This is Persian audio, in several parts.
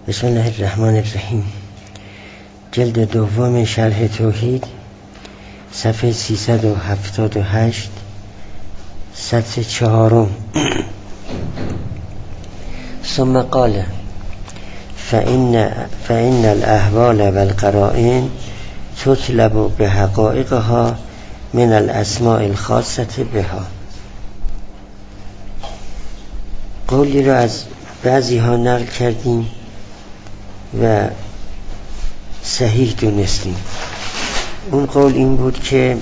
بسم الله الرحمن الرحیم. جلد دوم شرح توحید، صفحه 378، سطر 4. ثم قال فإن الأحوال والقرائن تطلب بحقائقها من الأسماء الخاصة بها. قولی را از بعضی ها نقل کردیم و صحیح دونستیم. اون قول این بود که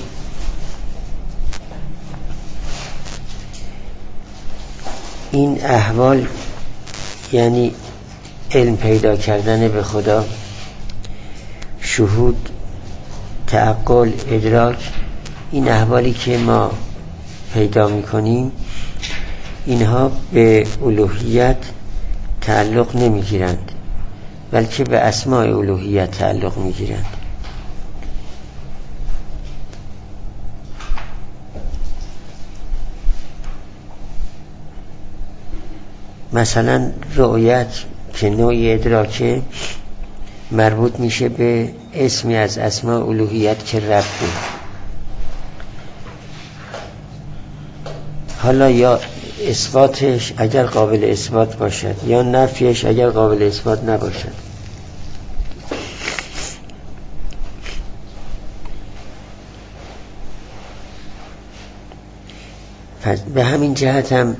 این احوال یعنی علم پیدا کردن به خدا، شهود، تعقل، ادراک، این احوالی که ما پیدا میکنیم اینها به الوهیت تعلق نمیگیرند، بلکه به اسماء الوهیت تعلق میگیرند. مثلا رؤیت که نوع ادراکه مربوط میشه به اسمی از اسماء الوهیت که ربه. حالا یا اثباتش اگر قابل اثبات باشد یا نفیش اگر قابل اثبات نباشد. پس به همین جهت هم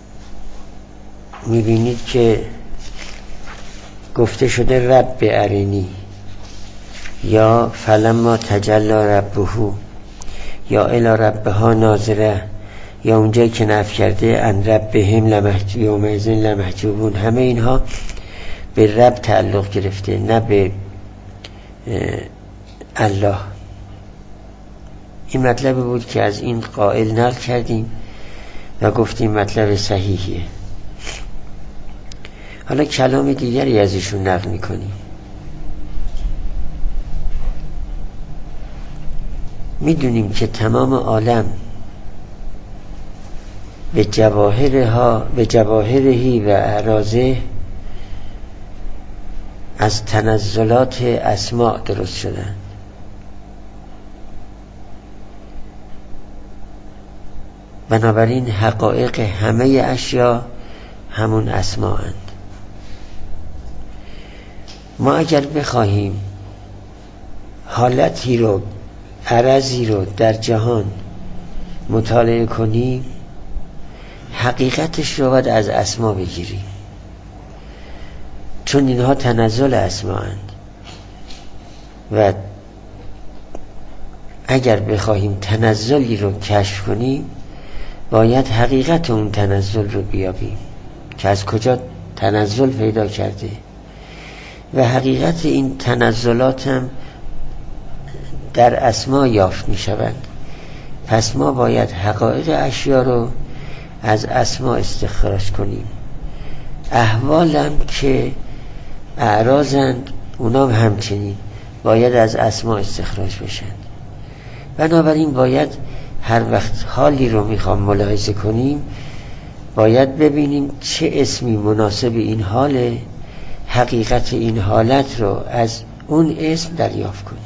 میبینید که گفته شده رب ارینی یا فلما تجلی ربه یا الی ربها ناظره یا اونجایی که نفی کرده ان ربهم لمحجوبون. همه اینها به رب تعلق گرفته، نه به الله. این مطلب بود که از این قائل نقل کردیم و گفتیم مطلب صحیحیه. حالا کلام دیگری از ایشون نقل میکنیم. میدونیم که تمام عالم به جواهرهی و اعراضه از تنزلات اسماء درست شدن. بنابراین حقایق همه اشیا همون اسماء اند. ما اگر بخواهیم حالتی رو، عرضی رو در جهان مطالعه کنیم، حقیقتش رو باید از اسما بگیریم، چون اینها تنزل اسما اند. و اگر بخواهیم تنزلی رو کشف کنیم باید حقیقت اون تنزل رو بیابیم که از کجا تنزل پیدا کرده و حقیقت این تنزلات هم در اسما یافت می شوند. پس ما باید حقایق اشیا رو از اسما استخراج کنیم. احوالم که اعراضند اونام همچنین باید از اسما استخراج بشن. بنابراین باید هر وقت حالی رو میخوام ملاحظه کنیم باید ببینیم چه اسمی مناسب این حاله، حقیقت این حالت رو از اون اسم دریافت کنیم.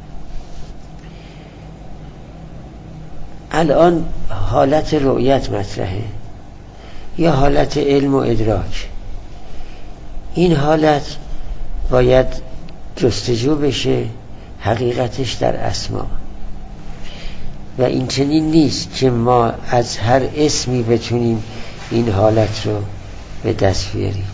الان حالت رؤیت مطرحه یا حالت علم و ادراک. این حالت باید جستجو بشه حقیقتش در اسما و این چنین نیست که ما از هر اسمی بتونیم این حالت رو به دست بیاریم،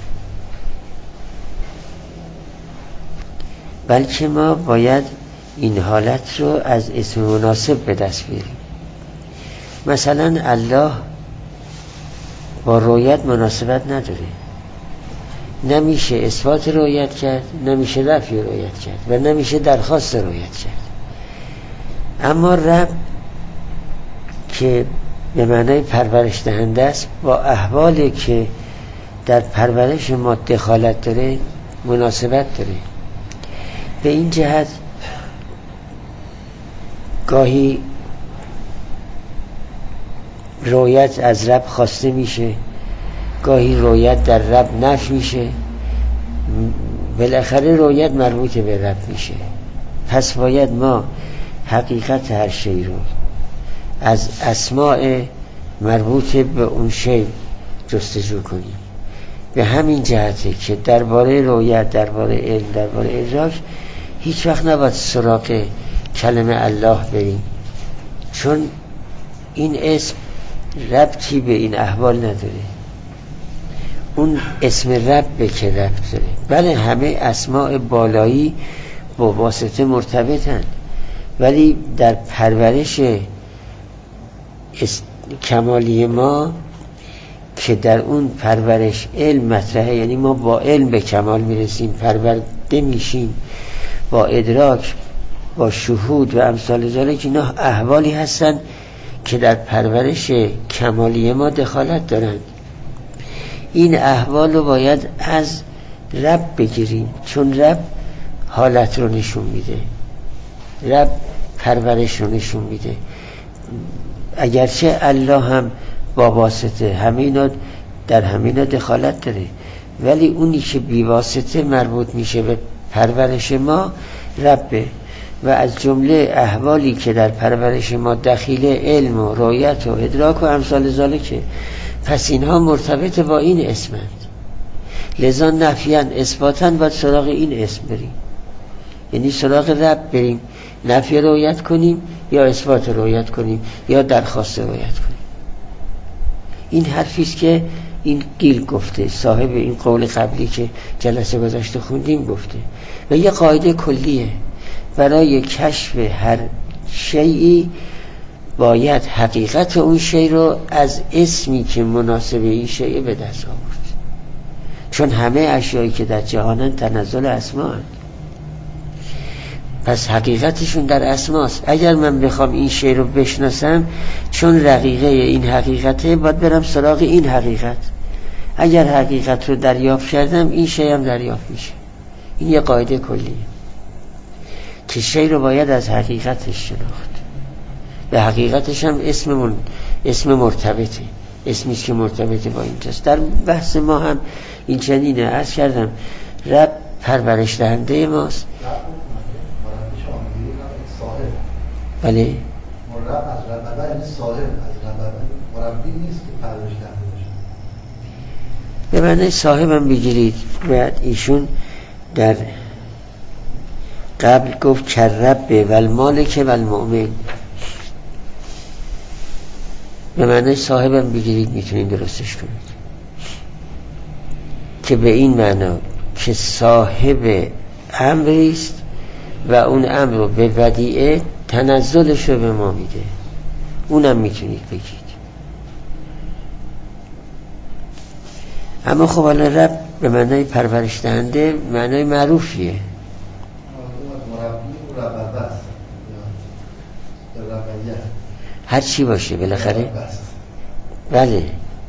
بلکه ما باید این حالت رو از اسم مناسب به دست بیاریم. مثلا الله با رؤیت مناسبت نداره، نمیشه اثبات رؤیت کرد، نمیشه نفی رؤیت کرد و نمیشه درخواست رؤیت کرد. اما رب که به معنای پرورش دهنده است با احوالی که در پرورش ما دخالت داره مناسبت داره. به این جهت گاهی رؤیت از رب خواسته میشه، گاهی رؤیت در رب نفی میشه. بالاخره رویت مربوط به رب میشه. پس باید ما حقیقت هر شی رو از اسماء مربوط به اون شی جستجو کنیم. به همین جهته که درباره رویت، درباره علم، درباره ادراک هیچ وقت نباید سراغ کلمه الله بریم، چون این اسم ربطی به این احوال نداره. اون اسم رب که ربط داره. بله همه اسماء بالایی با واسطه مرتبطن، ولی در پرورش کمالی ما که در اون پرورش علم مطرحه، یعنی ما با علم به کمال میرسیم، پرورده میشیم با ادراک، با شهود و امثال ذالک. اینا احوالی هستن که در پرورش کمالی ما دخالت دارند. این احوال رو باید از رب بگیریم، چون رب حالت رو نشون میده، رب پرورش رو نشون میده. اگرچه الله هم با واسطه همینا در همینا دخالت داره، ولی اونی که بی واسطه مربوط میشه به پرورش ما ربه. و از جمله احوالی که در پرورش ما دخیل علم و رؤیت و ادراک و امثال ذالکه، پس اینها مرتبط با این اسمند. لذا نفیاً اثباتاً باید سراغ این اسم بریم، یعنی سراغ رب بریم، نفی رؤیت کنیم یا اثبات رؤیت کنیم یا درخواست رؤیت کنیم. این حرفیست که این قیل گفته، صاحب این قول قبلی که جلسه گذشته خوندیم گفته. و یه قاعده کلیه، برای کشف هر شیئی باید حقیقت اون شی رو از اسمی که مناسب این شیء به دست آورد، چون همه اشیایی که در جهانن تنزل اسماء هست. پس حقیقتشون در اسماست. اگر من بخوام این شی رو بشناسم، چون رقیقه این حقیقته، باید برم سراغ این حقیقت. اگر حقیقت رو دریافت کردم، این شی هم دریافت میشه. این یه قاعده کلیه که شی رو باید از حقیقتش شناخت. به حقیقتش هم اسم مرتبطه، اسمیست که مرتبطه با اینجاست. در بحث ما هم این چنینه. عرض کردم رب پرورش دهنده ماست. بله مرب از رببه یعنی صاحب از رببه، مربی نیست که پرورش دهنده باشه. به معنی صاحبم بگیرید. و ایشون در قبل گفت کربه و المالک و المؤمن، به معنی صاحبم بگیرید میتونید درستش کنید، که به این معنا که صاحب امریست و اون امر رو به ودیعه تنزلش رو به ما میده. اونم میتونید بگید. اما خب الان رب به معنای پرورش دهنده معنای معروفیه. هر چی باشه بالاخره. بله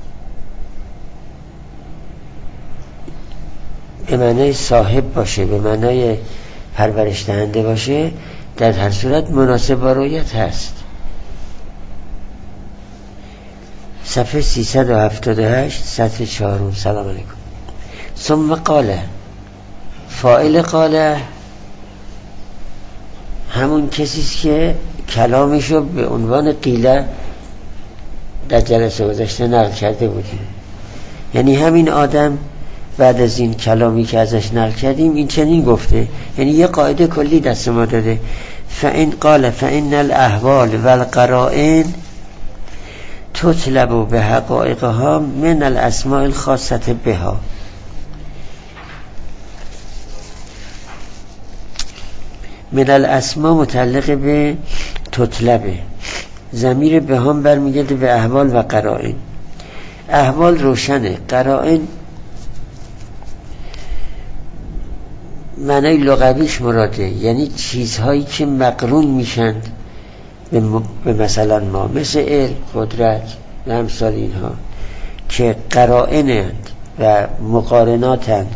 به معنای صاحب باشه، به معنای پرورش دهنده باشه، در هر صورت مناسب با رؤیت هست. صفحه 378 سطر 4. سلام علیکم. ثم قال، فاعل قال همون کسیست که کلامشو به عنوان قیله در جلسه گذشته نقل کرده بودیم. یعنی همین آدم بعد از این کلامی که ازش نقل کردیم این چنین گفته، یعنی یه قاعده کلی دست ما داده. فإن قال فإن الأحوال والقرائن تطلب بحقائقها من الأسماء الخاصة بها. من الاسماء متعلق به تطلبه، ضمیر به هم برمیگرده به احوال و قرائن. احوال روشنه، قرائن معنای لغویش مراده، یعنی چیزهایی که مقرون میشند به مثلا ما، مثل علم، قدرت و امثال اینها که قرائنند و مقارناتند.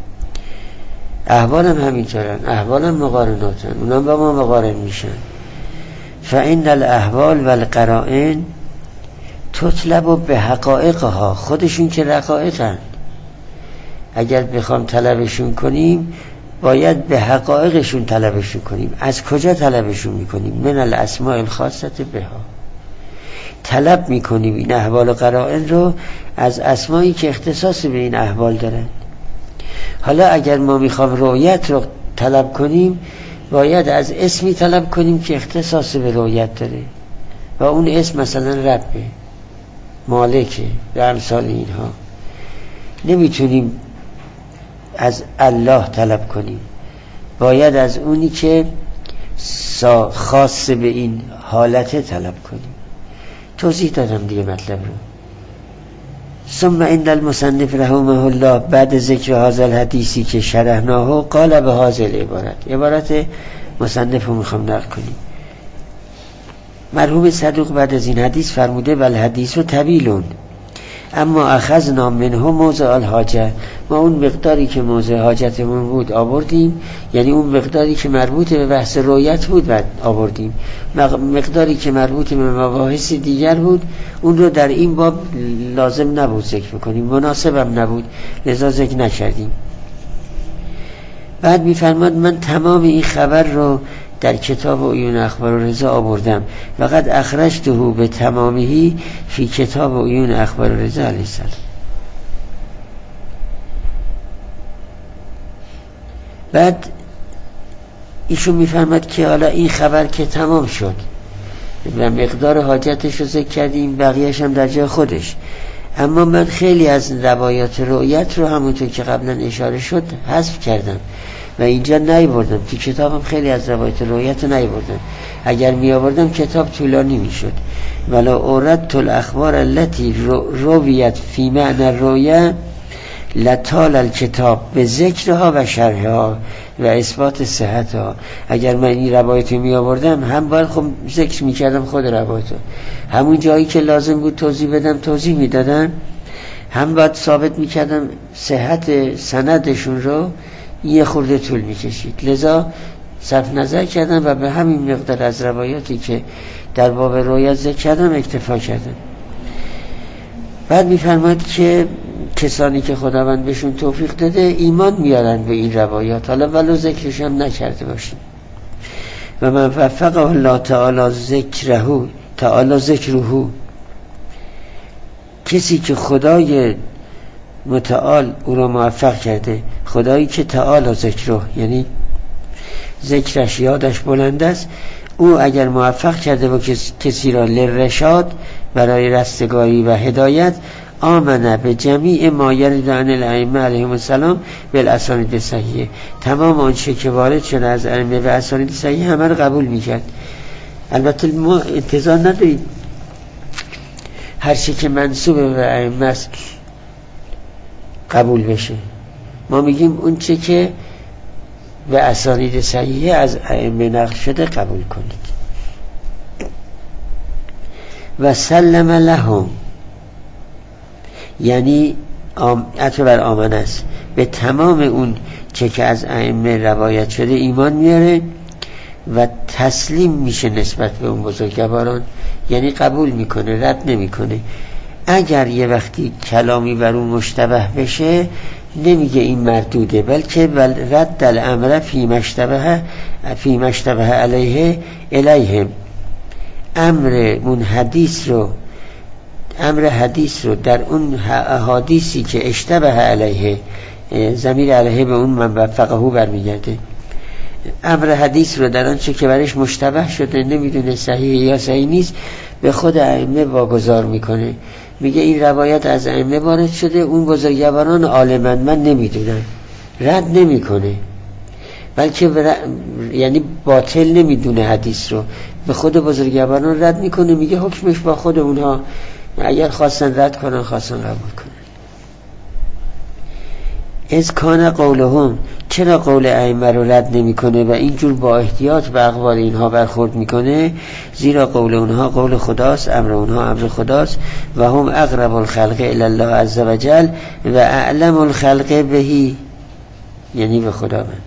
احوال هم همینطورن، احوال هم مقارناتن، اونا با ما مقارن میشن. فإن الاحوال والقرائن تطلب به حقائقها، خودشون که رقائقن، اگر بخوام طلبشون کنیم باید به حقایقشون طلبشون کنیم. از کجا طلبشون میکنیم؟ من الاسماء الخاصه بها، طلب میکنیم این احوال و قرائن رو از اسمایی که اختصاص به این احوال دارن. حالا اگر ما میخوام رؤیت رو طلب کنیم باید از اسمی طلب کنیم که اختصاص به رؤیت داره و اون اسم مثلا ربه، مالکه و امثال اینها. نمیتونیم از الله طلب کنیم، باید از اونی که خاص به این حالته طلب کنیم. توضیح دادم دیگه مطلب رو. ثم عند المصنف رحمه الله بعد ذکر هذا الحدیثی که شرحناه قال به هذا عبارت مصنف رو میخوام نقل کنیم. مرحوم صدوق بعد از این حدیث فرموده بل حدیث رو طویلون اما اخذنا منه موضع الحاجه، ما اون مقداری که موضع حاجتمون بود آوردیم، یعنی اون مقداری که مربوط به بحث رؤیت بود بعد آوردیم، مقداری که مربوط به مباحث دیگر بود اون رو در این باب لازم نبود ذکر کنیم، مناسبم نبود، لذا ذکر نکردیم. بعد میفرماد من تمام این خبر رو در کتاب عیون اخبار رضا آوردم و قد اخرجته به تمامه فی کتاب عیون اخبار رضا علیه السلام. بعد ایشون میفرماد که حالا این خبر که تمام شد و مقدار حاجتش رو ذکر کردیم، بقیهش هم در جای خودش، اما من خیلی از روایات رؤیت رو همونطور که قبلا اشاره شد حذف کردم و اینجا نیاوردم. تو کتابم خیلی از روایت رؤیت رو نیاوردم، اگر می آوردم کتاب طولانی میشد. ولا اوردت الاخبار التي رویت فی معنی الرؤیا لطال الکتاب به ذکرها و شرحها و اثبات صحتها. اگر من این روایت رو می آوردم هم باید خب ذکر می کردم خود روایت رو، همون جایی که لازم بود توضیح بدم توضیح می دادم، هم باید ثابت می کردم صحت سندشون رو، یه خورده طول می کشید. لذا صرف نظر کردم و به همین مقدار از روایاتی که در باب رؤیت ذکر کردم اکتفا کردم. بعد می‌فرماید که کسانی که خداوند بهشون توفیق داده ایمان میارن به این روایات، حالا ولو ذکرش هم نکرده باشیم. و من وفقه الله تعالی ذکره، کسی که خدای متعال او را موفق کرده، خدایی که تعالی ذکره یعنی ذکرش یادش بلند است، او اگر موفق کرده با کسی را لرشاد برای رستگاری و هدایت، آمنه به جمیع ما یرد عن الائمه علیهم السلام بالاسانید صحیحه، تمام آنچه که وارد شده از ائمه و اسانید صحیحه همه را قبول میکرد. البته ما انتظار نداریم هر چی که منسوب به ائمه است قبول بشه، ما میگیم اون چه که به اسانید صحیحه از ائمه نقل شده قبول کنید. و سلم لهم یعنی عطف بر آمن است، به تمام اون چه که از ائمه روایت شده ایمان میاره و تسلیم میشه نسبت به اون بزرگواران، یعنی قبول میکنه، رد نمیکنه. اگر یه وقتی کلامی بر اون مشتبه بشه نمیگه این مردوده، بلکه رد الامر فی مشتبه علیه الیهم، امر حدیث رو در اون احادیثی که اشتبه علیه، ضمیر علیه به اون من وفقه برمیگرده، امر حدیث رو در آنچه که برش مشتبه شده نمیدونه صحیح یا صحیح نیست به خود ائمه واگذار میکنه، میگه این روایت از ائمه وارد شده، اون بزرگواران عالمن من نمیدونم، رد نمیکنه، بلکه یعنی باطل نمیدونه حدیث رو، به خود بزرگواران رد میکنه، میگه حکمش با خود اونها، اگر خواستن رد کنن خواستن قبول کنن. از کان قولهم، چرا قول ائمه رو رد نمیکنه و اینجور با احتیاط به اقوال اینها برخورد میکنه؟ زیرا قول اونها قول خداست، امر اونها امر خداست، و هم اقرب الخلق الی الله عز وجل و اعلم الخلق بهی، یعنی به خداوند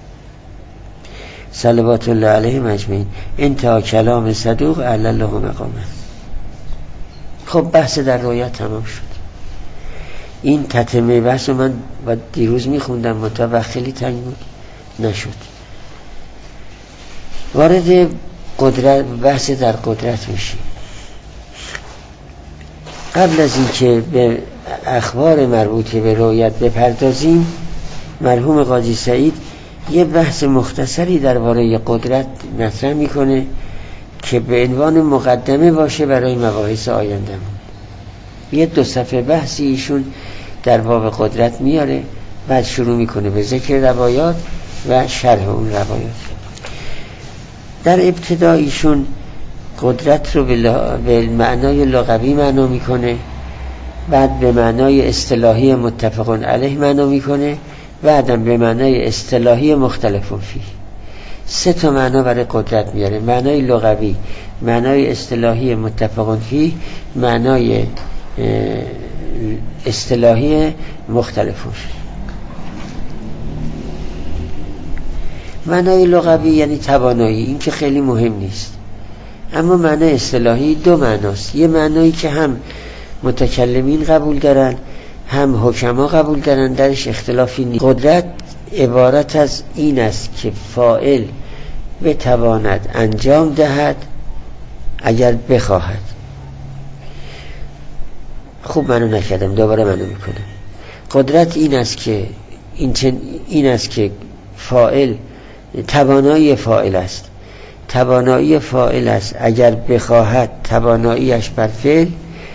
صلوات الله علیه اجمعین. انتهى کلام صدوق اعلی الله مقامه. خب بحث در رؤیت تمام شد. این تتمه بحث رو من با دیروز میخوندم منتها وقت خیلی تنگ بود نشد. وارد قدرت، بحث در قدرت میشیم. قبل از اینکه به اخبار مربوطه به رؤیت بپردازیم، مرحوم قاضی سعید یه بحث مختصری درباره قدرت مطرح میکنه که به عنوان مقدمه باشه برای مباحث آینده‌مون. یه 2 صفحه بحثی ایشون در باب قدرت میاره، بعد شروع میکنه به ذکر روایات و شرح اون روایات. در ابتدا ایشون قدرت رو به معنای لغوی معنا میکنه، بعد به معنای اصطلاحی متفق علیه معنا میکنه، بعدم به معنای اصطلاحی مختلف فیه. 3 تا معنا برای قدرت میاره: معنای لغوی، معنای اصطلاحی متفق فیه، معنای اصطلاحی مختلف فیه. معنای لغوی یعنی توانایی، این که خیلی مهم نیست. اما معنای اصطلاحی 2 معناست. یه معنایی که هم متکلمین قبول دارن هم حکما قبول دارن، درش اختلافی نیست. قدرت عبارت از این است که فاعل بتواند انجام دهد اگر بخواهد. خوب منو نکردم، دوباره منو میکنم. قدرت این است که فاعل توانایی فاعل است. توانایی فاعل است اگر بخواهد تواناییش بر فعل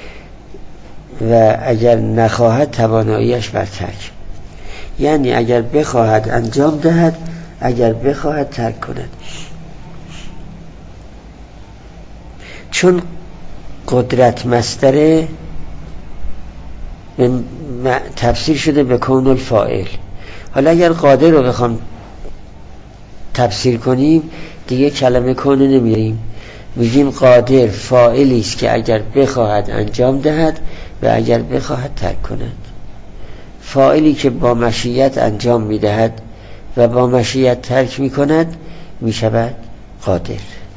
و اگر نخواهد تواناییش بر ترک. یعنی اگر بخواهد انجام دهد، اگر بخواهد ترک کند. چون قدرت مصدر تفسیر شده به کون الفاعل. حالا اگر قادر رو بخوام تفسیر کنیم دیگه کلمه کون نمیریم، میگیم قادر فاعلی است که اگر بخواهد انجام دهد و اگر بخواهد ترک کند. فاعلی که با مشیت انجام میدهد و با مشیت ترک میکند میشود قادر.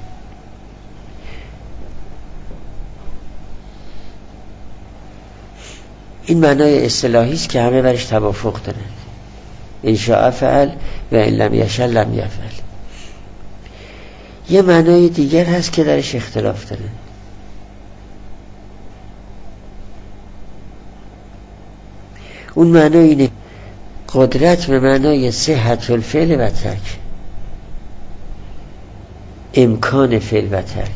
این معنای اصطلاحی است که همه برش توافق دارند. ان شاء فعل و ان لم یشاء لم یفعل. یه معنای دیگر هست که درش اختلاف دارند. اون معنای اینه: قدرت به معنای صحت الفعل و ترک، امکان فعل و ترک.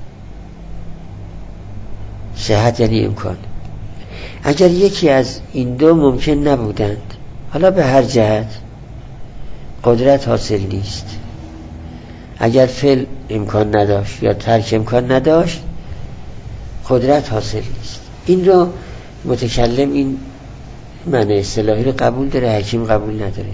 صحت یعنی امکان. اگر یکی از این 2 ممکن نبودند، حالا به هر جهت، قدرت حاصل نیست. اگر فعل امکان نداشت یا ترک امکان نداشت، قدرت حاصل نیست. این رو متکلم این معنی اصطلاحی رو قبول داره، حکیم قبول نداره.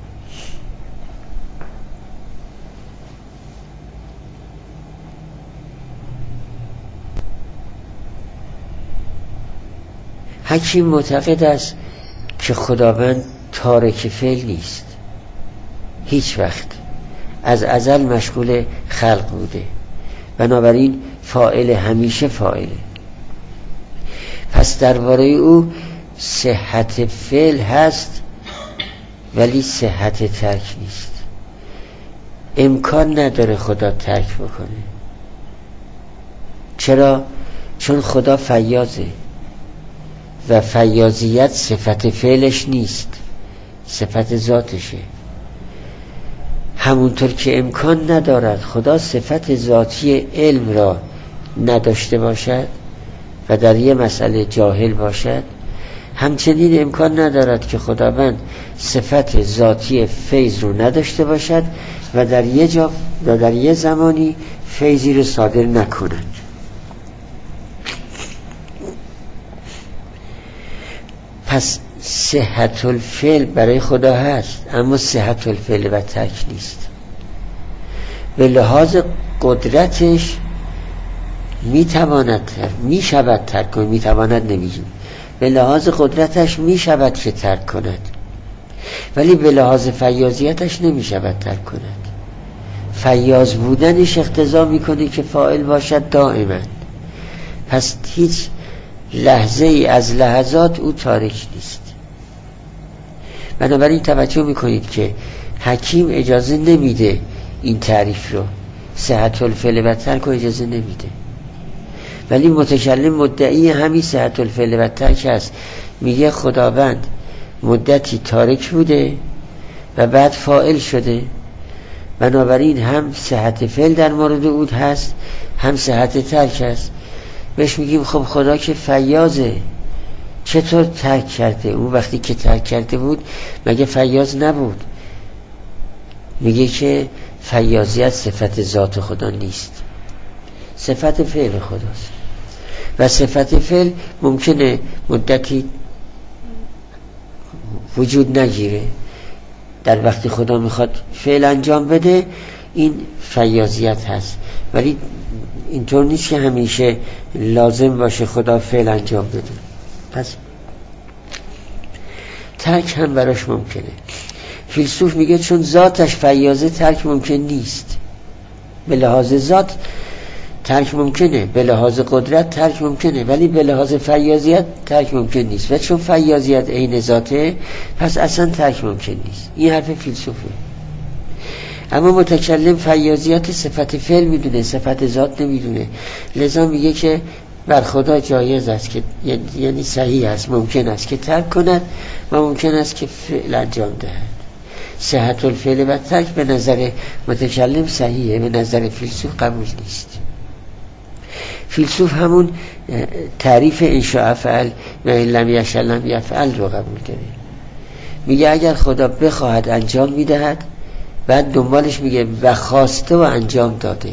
حکیم معتقد است که خداوند تارک فعل نیست، هیچ وقت، از ازل مشغول خلق بوده، بنابراین فاعل همیشه فاعله. پس درباره او صحت فعل هست ولی صحت ترک نیست. امکان نداره خدا ترک بکنه. چرا؟ چون خدا فیاضه و فیاضیت صفت فعلش نیست، صفت ذاتشه. همونطور که امکان ندارد خدا صفت ذاتی علم را نداشته باشد و در یه مسئله جاهل باشد، همچنین امکان ندارد که خداوند صفت ذاتی فیض رو نداشته باشد و در یه جا و در یه زمانی فیضی رو صادر نکند. پس صحت الفعل برای خدا هست، اما صحت الفعل و ترک نیست. به لحاظ قدرتش میشود ترک کند، میتواند نمیگیم، به لحاظ قدرتش میشود که ترک کند، ولی به لحاظ فیاضیتش نمیشود ترک کند. فیاض بودنش اقتضا میکنه که فاعل باشد دائما. پس هیچ لحظه ای از لحظات او تارک نیست. بنابراین توجه میکنید که حکیم اجازه نمیده این تعریف رو، صحت الفعل و ترک رو اجازه نمیده، ولی متکلم مدعی همین صحت الفعل و ترک هست. میگه خداوند مدتی تارک بوده و بعد فاعل شده، بنابراین هم صحت فعل در مورد او هست هم صحت ترک هست. بهش میگیم خب خدا که فیاضه، چطور ترک کرده؟ اون وقتی که ترک کرده بود مگه فیاض نبود؟ میگه که فیاضیت صفت ذات خدا نیست، صفت فعل خداست و صفت فعل ممکنه مدتی وجود نگیره. در وقتی خدا میخواد فعل انجام بده این فیاضیت هست، ولی اینطور نیست که همیشه لازم باشه خدا فعل انجام بده. پس ترک هم براش ممکنه. فیلسوف میگه چون ذاتش فیاضه ترک ممکن نیست. به لحاظ ذات ترک ممکنه، به لحاظ قدرت ترک ممکنه، ولی به لحاظ فیاضیت ترک ممکن نیست. و چون فیاضیت عین ذاته پس اصلا ترک ممکن نیست. این حرف فیلسوفه. اما متکلم فیاضیت صفت فعل میدونه، صفت ذات نمیدونه. لذا میگه که بر خدا جایز است که، یعنی صحیح است، ممکن است که ترک کند و ممکن است که فعل انجام دهد. صحت الفعل و ترک به نظر متکلم صحیحه، به نظر فیلسوف قبول نیست. فیلسوف همون تعریف انشاء افعل و ان لم یشاء لم یفعل رو قبول داره. میگه اگر خدا بخواهد انجام میدهد، بعد دنبالش میگه و خواسته و انجام داده،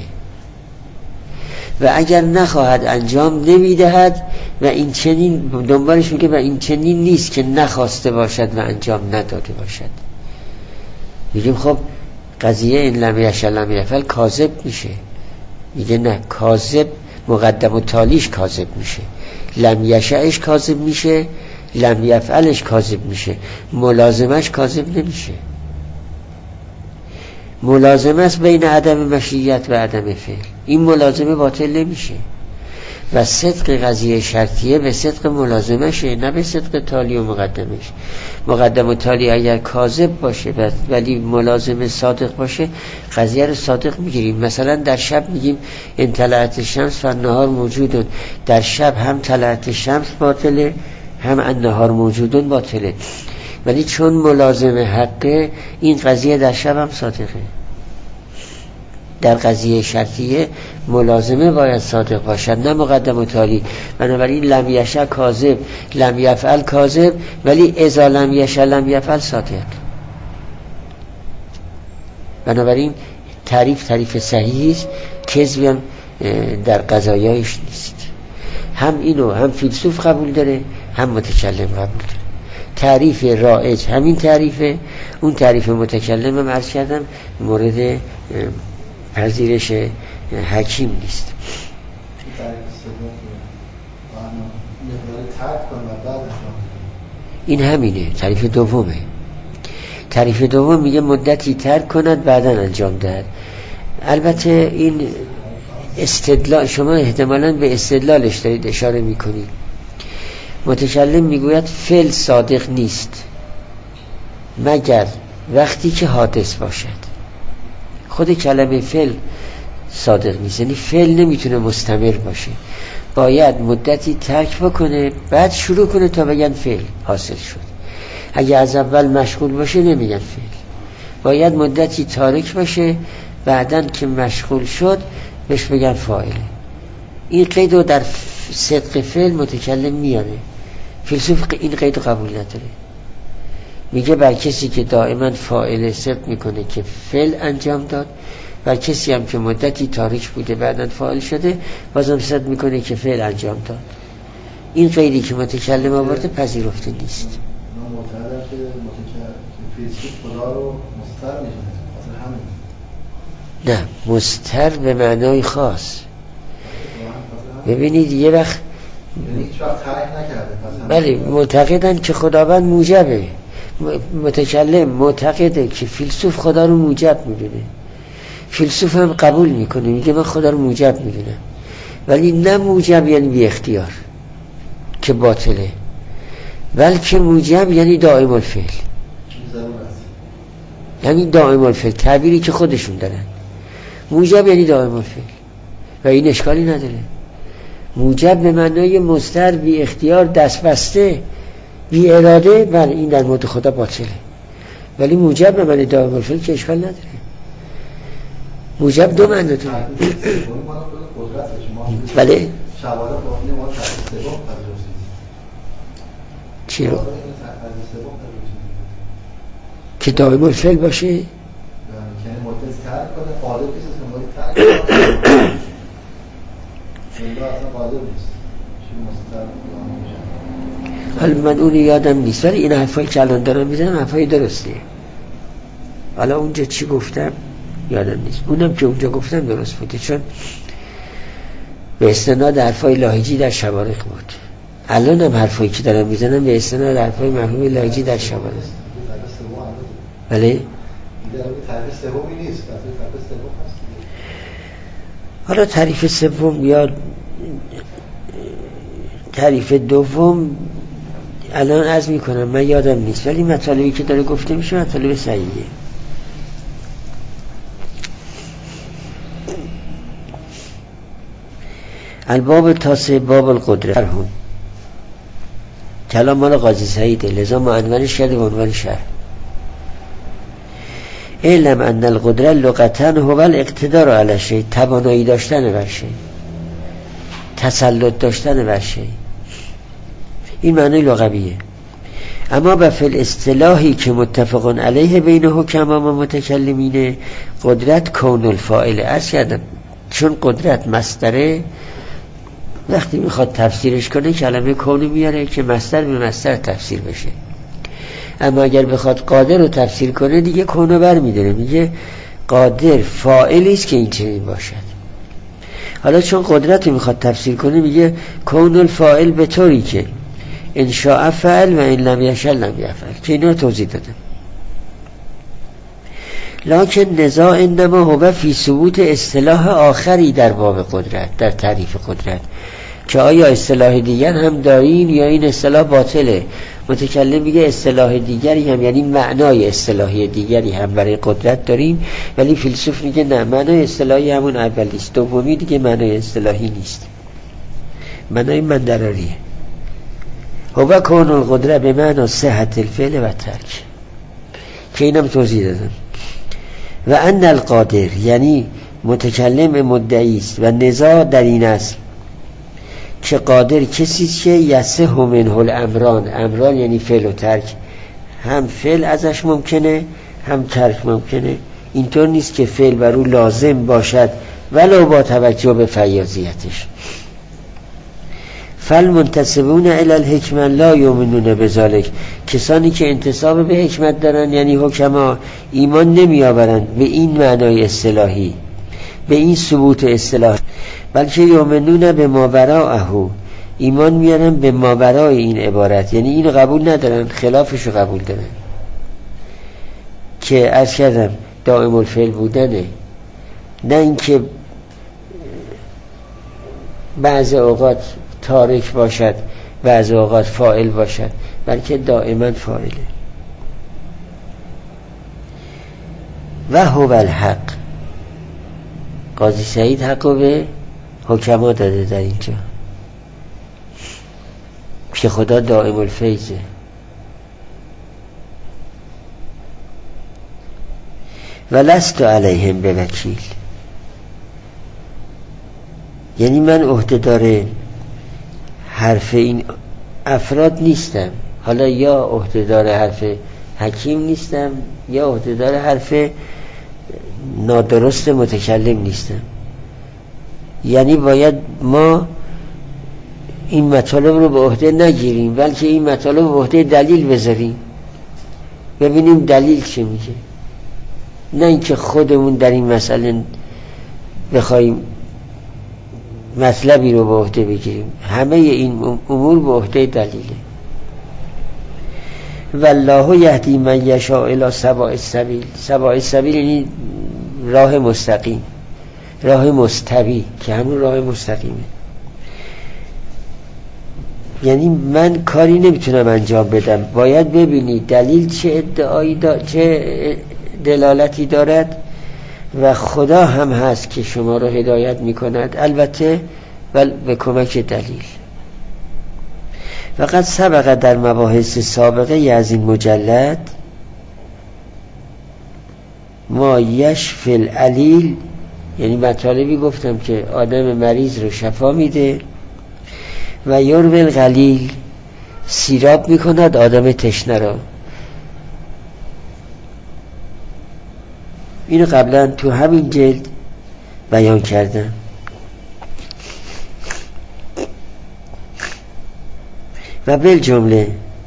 و اگر نخواهد انجام نمیدهد و این چنین، دنبالش میگه و این چنین نیست که نخواسته باشد و انجام نداده باشد. میگیم خب قضیه این لم یشاء لم یفعل کاذب میشه. میگه نه، کاذب مقدم و تالیش کاذب میشه، لم یشاءش کاذب میشه، لم یفعلش کاذب میشه، ملازمش کاذب نمیشه. ملازمه است بین عدم مشیت و عدم فعل، این ملازمه باطل نمیشه. و صدق قضیه شرطیه به صدق ملازمشه، نه به صدق تالی و مقدمش. مقدم و تالی اگر کاذب باشه ولی ملازمه صادق باشه، قضیه رو صادق میگیریم. مثلا در شب میگیم ان طلعت شمس و النهار موجودون، در شب هم طلعت شمس باطله هم النهار موجودون باطله، ولی چون ملازمه حقه این قضیه در شب هم صادقه. در قضیه شرطیه ملازمه باید صادق باشد، نه مقدم و تالی. بنابراین لم یشاء کاذب، لم یفعل کاذب، ولی اذا لم یشاء لم یفعل صادق. بنابراین تعریف صحیحی است، کذبی هم در قضایایش نیست. هم اینو هم فیلسوف قبول داره هم متکلم قبول داره. تعریف رایج همین تعریفه، اون تعریف متکلم هم عرض کردم مورد پذیرش حکیم نیست. این همینه، تعریف دومه. تعریف دوم میگه مدتی ترک کند بعداً انجام دهد. البته این استدلال، شما احتمالاً به استدلالش دارید اشاره میکنید. متکلم میگوید فعل صادق نیست مگر وقتی که حادث باشد. خود کلمه فعل صادق نیست، یعنی فعل نمیتونه مستمر باشه، باید مدتی ترک بکنه بعد شروع کنه تا بگن فعل حاصل شد. اگه از اول مشغول باشه نمیگن فعل، باید مدتی تارک باشه بعدن که مشغول شد بهش بگن فاعله. این قید رو در صدق فعل متکلم میاره، فیلسوف این قید رو قبول نداره. میگه بر کسی که دائما فاعل صدق میکنه که فعل انجام داد، بر کسی هم که مدتی تارک بوده بعداً فاعل شده بازم صدق میکنه که فعل انجام داد. این قیدی که متکلم آورده پذیرفته نیست. من معتقدم که فیلسوف خدا رو مستر میدونه. نه، مستر به معنای خاص. ببینید یه وقت هیچ وقت ترک نکرده، بله معتقدن که خداوند موجبه. متکلم معتقده که فیلسوف خدا رو موجب میدونه، فیلسوف هم قبول میکنه، میگه من خدا رو موجب میدونم، ولی نه موجب یعنی بی اختیار. که باطله، بلکه موجب یعنی دائم الفعل، یعنی دائم الفعل، تعبیری که خودشون دارن. موجب یعنی دائم الفعل و این اشکالی نداره. موجب به معنای مضطر، بی اختیار، دست بسته، بی اراده، بله این در مورد خدا باطله. ولی موجب به معنی دائم الفعل که اشکال نداره. موجب دو معنی داره. بله چی رو؟ که دائم الفعل باشه؟ حالا من اونی یادم نیست، ولی این حرفایی که الان دارم میزنم حرفای درستیه. حالا اونجا چی گفتم یادم نیست، اونم که اونجا گفتم درست بوده، چون به استناد حرفای لاهیجی در شوارق بود. الان هم حرفایی که دارم میزنم به استناد حرفای مرحوم لاهیجی در شوارق. بله حالا تعریف سوم یا تعریف دوم الان عرض میکنم من یادم نیست، ولی مطالبی که داره گفته میشه مطالب صحیحه. الباب تاسع باب القدرت کلام مال قاضی سعیده، لذا معنونش کرده به عنوان شرح. علم ان القدرت لغتا هو الاقتدار علی شیء، توانایی داشتن بر شیء، تسلط داشتن بر شیء، این معنی لغویه. اما به فعل اصطلاحی که متفقون علیه بین حکما و متکلمین، قدرت کون الفاعل. عرض کردم چون قدرت مصدره، وقتی میخواد تفسیرش کنه کلمه کون میاره که مصدر به مصدر تفسیر بشه. اما اگر بخواد قادر رو تفسیر کنه دیگه کونو بر میداره، میگه قادر فاعلی است که این چنین باشد. حالا چون قدرت رو میخواد تفسیر کنه میگه کون الفاعل به طوری که ان شاء فعل و ان لم یشاء لم یفعل، که اینو توضیح دادم. لکن نزاع انما هو فی ثبوت اصطلاح آخری در باب قدرت، در تعریف قدرت، که آیا اصطلاح دیگر هم دارین یا این اصطلاح باطله. متکلم میگه اصطلاح دیگری هم، یعنی معنای اصطلاحی دیگری هم برای قدرت داریم، ولی فیلسوف میگه نه، معنای اصطلاحی همون اولی است، دومی دیگه معنای اصطلاحی نیست، معنای مندراریه. هو کون القدرت به معنی صحت الفعل و ترک، که اینم توضیح دادم. و ان القادر یعنی متکلم مدعی است و نزاع در این است که قادر کسی است که یصح منه الامران، امران یعنی فعل و ترک، هم فعل ازش ممکنه هم ترک ممکنه. اینطور نیست که فعل بر او لازم باشد ولو با توجه به فیاضیتش. فالمنتسبون الی الحکمة لا یؤمنون بذلک، کسانی که انتساب به حکمت دارن یعنی حکما، ایمان نمی آورند به این معنای اصطلاحی، به این ثبوت اصطلاح، بلکه یؤمنون به ماوراءه، ایمان میارن به ماورای این عبارت، یعنی این قبول ندارن، خلافش رو قبول دارن، که عرض کردم دائم الفعل بودنه، نه اینکه بعض اوقات تارک باشد بعض اوقات فاعل باشد، بلکه دائما فاعله. و هو الحق، قاضی سعید حقو به حکما داده در اینجا که خدا دائم الفیضه. و لست علیهم بوکیل، یعنی من عهدهدار حرف این افراد نیستم. حالا یا عهدهدار حرف حکیم نیستم یا عهدهدار حرف نادرست متکلم نیستم. یعنی باید ما این مطالب رو به عهده نگیریم، بلکه این مطالب رو به عهده دلیل بذاریم، ببینیم دلیل چه میگه، نه اینکه خودمون در این مسئله بخوایم مطلبی رو به عهده بگیریم. همه این امور به عهده دلیله. والله یهدی من یشاء الی سواء السبیل، سواء السبیل یعنی راه مستقیم، راه مستوی، که همون راه مستقیمه. یعنی من کاری نمیتونم انجام بدم، باید ببینی دلیل چه ادعایی چه دلالتی دارد و خدا هم هست که شما رو هدایت میکند، البته به کمک دلیل. فقط سبق در مباحث سابقه از این مجلد ما یشفی العلیل، یعنی مطالبی گفتم که آدم مریض رو شفا میده، و یروی الغلیل، سیراب میکند آدم تشنه را. اینو قبلا تو همین جلد بیان کردم. و بالجمله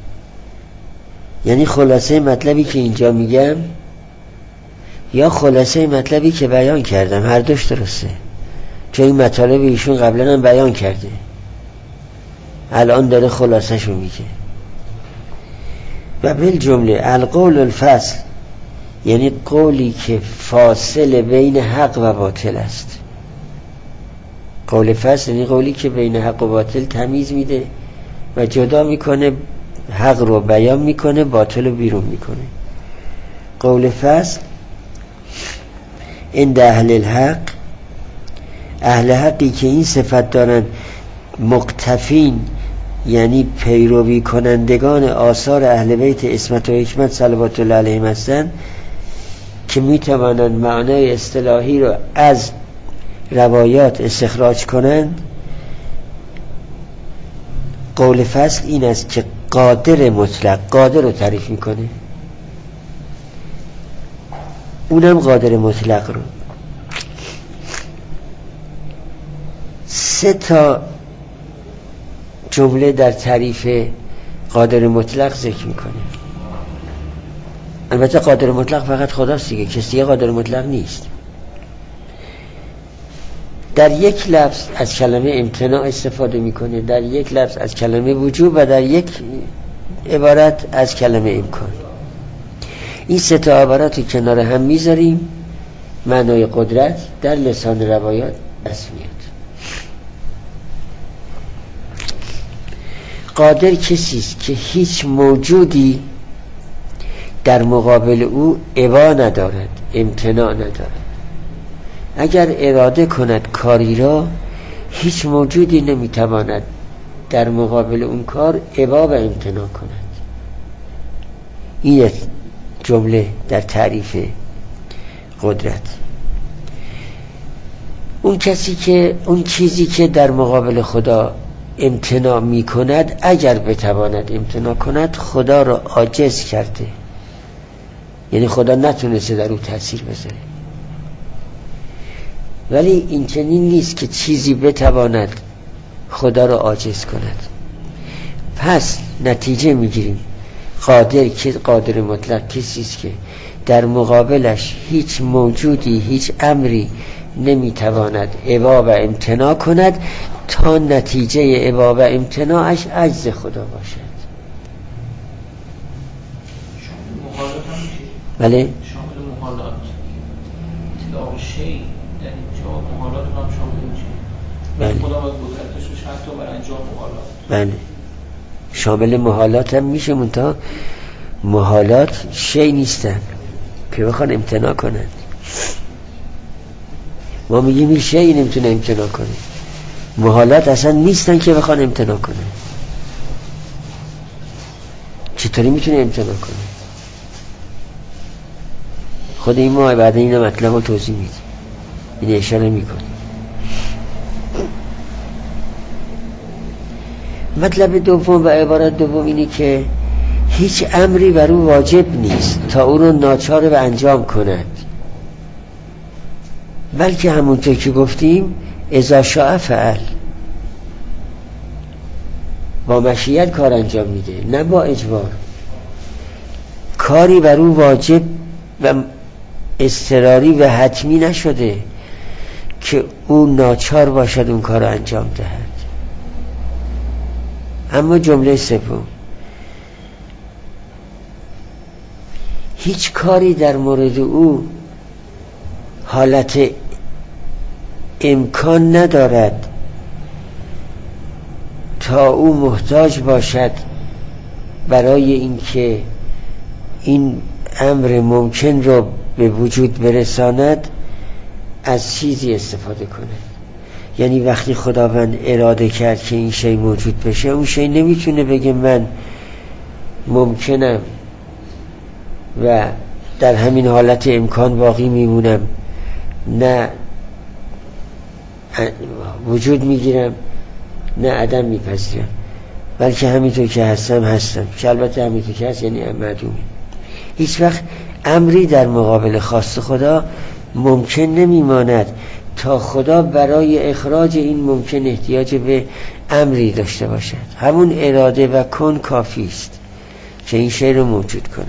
یعنی خلاصه مطلبی که اینجا میگم یا خلاصه مطلبی که بیان کردم، هر دوش درسته، چون این مطالب ایشون قبلا هم بیان کرده، الان داره خلاصه شو میگه. و بالجمله القول الفصل، یعنی قولی که فاصله بین حق و باطل است. قول فصل یعنی قولی که بین حق و باطل تمیز میده و جدا میکنه، حق رو بیان میکنه، باطل رو بیرون میکنه. قول فصل عند اهل الحق، اهل حقی که این صفت دارن، مقتفین یعنی پیروی کنندگان آثار اهل بیت عصمت و حکمت صلوات الله علیهم هستند، که میتوانند معنای اصطلاحی رو از روایات استخراج کنند. قول فصل این است که قادر مطلق، قادر رو تعریف میکنه، اونم قادر مطلق رو. 3 جمله در تعریف قادر مطلق ذکر میکنه. البته قادر مطلق فقط خداست دیگه، کسی قادر مطلق نیست. در یک لفظ از کلمه امتناع استفاده میکنه، در یک لفظ از کلمه وجوب و در یک عبارت از کلمه امکان. این 3 عبارت رو کنار هم میذاریم، معنای قدرت در لسان روایات دست میاد. قادر کسی است که هیچ موجودی در مقابل او ابا ندارد، امتناع ندارد. اگر اراده کند کاری را، هیچ موجودی نمیتواند در مقابل اون کار ابا و امتناع کند. این جمله در تعریف قدرت. اون چیزی که در مقابل خدا امتناع می کند، اگر بتواند امتناع کند، خدا را عاجز کرده، یعنی خدا نتونسته در او تأثیر بذاره. ولی این چنین نیست که چیزی بتواند خدا را عاجز کند. پس نتیجه میگیریم قادر مطلق کسی است که در مقابلش هیچ موجودی، هیچ امری نمیتواند ابا و امتناع کند تا نتیجه ابا و امتناعش عجز خدا باشد. بله؟ شامل محالات اطلاق شیء، یعنی جواب محالات هم شامل میشه. بله. خدا باید قدرتش رو حتی برای انجام محالات. بله. شامل محالات هم میشه، منتها محالات شیء نیستن که بخوان امتناع کنند. ما میگیم این شیء نمیتونه امتناع کنه، محالات اصلا نیستن که بخوان امتناع کنه. چطوری میتونه امتناع کنه؟ خود این ما بعد این مطلب رو توضیح میدیم، این اشاره میکنه. مطلب دوم و عبارت دوم اینه که هیچ امری بر او واجب نیست تا او رو ناچار به انجام کند، بلکه همونطور که گفتیم اذا شاء فعل، با مشیت کار انجام میده، نه با اجبار. کاری بر او واجب و اضطراری و حتمی نشده که او ناچار باشد اون کار رو انجام دهد. اما جمله سوم، هیچ کاری در مورد او حالت امکان ندارد تا او محتاج باشد برای اینکه این امر ممکن رو به وجود برساند از چیزی استفاده کنه. یعنی وقتی خداوند اراده کرد که این شی موجود بشه، اون شی نمیتونه بگه من ممکنم و در همین حالت امکان باقی میمونم، نه وجود میگیرم نه عدم میپذیرم، بلکه همینطور که هستم که البته همینطور که هست یعنی معدومی. هیچ وقت امری در مقابل خواست خدا ممکن نمیماند تا خدا برای اخراج این ممکن احتیاج به امری داشته باشد. همون اراده و کن کافی است که این شی رو موجود کند.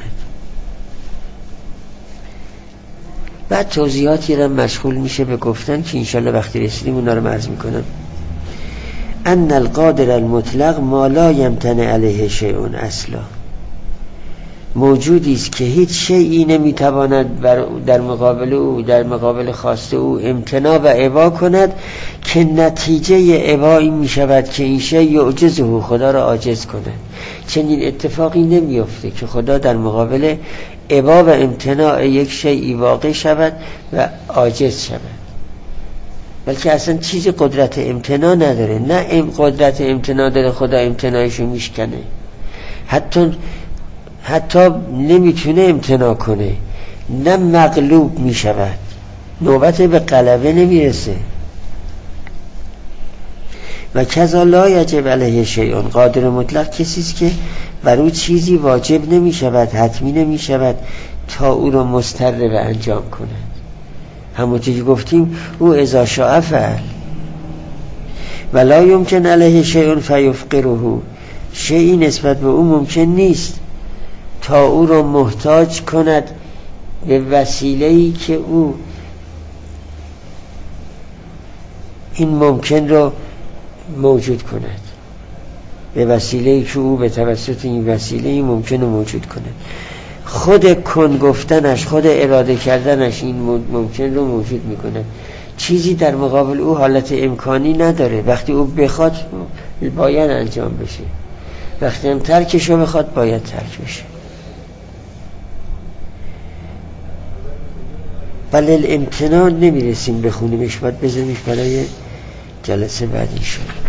بعد توضیحاتی رو مشغول میشه به گفتن که انشالله وقتی رسیدیم اونا رو عرض میکنم. ان القادر المطلق ما لا یمتنع علیه شیء اصلا، موجودی است که هیچ شیئی نمیتواند در مقابل او، در مقابل خواست او امتناع و ابا کند که نتیجه ابا این میشود که این شیء یعجزه، خدا را عاجز کند. چنین اتفاقی نمیفته که خدا در مقابل ابا و امتناع یک شیئی واقع شود و عاجز شود، بلکه اصلا چیزی قدرت امتناع نداره. نه قدرت امتناع داره، خدا امتناعشو میشکنه، حتی نمیتونه امتناع کنه، نه مغلوب میشود، نوبت به غلبه نمیرسه. و کذا لا یجب علیه شیء، قادر مطلق کسی است که بر او چیزی واجب نمیشود، حتمی نمیشود تا او رو مضطر به انجام کند. همونطور که گفتیم او اذا شاء فعل. و لا یمکن علیه شیء فیفقره، شیئی نسبت به او ممکن نیست تا او رو محتاج کند به وسیله‌ای که او این ممکن رو موجود کند، به وسیله‌ای که او به توسط این وسیله ممکن رو موجود کند. خود کن گفتنش، خود اراده کردنش این ممکن رو موجود میکنه. چیزی در مقابل او حالت امکانی نداره. وقتی او بخواد باید انجام بشه، وقتی هم ترکش رو بخواد باید ترک بشه. بله الامتنان نمیرسیم بخونیمش، باید بذاریمش برای جلسه بعدی شد.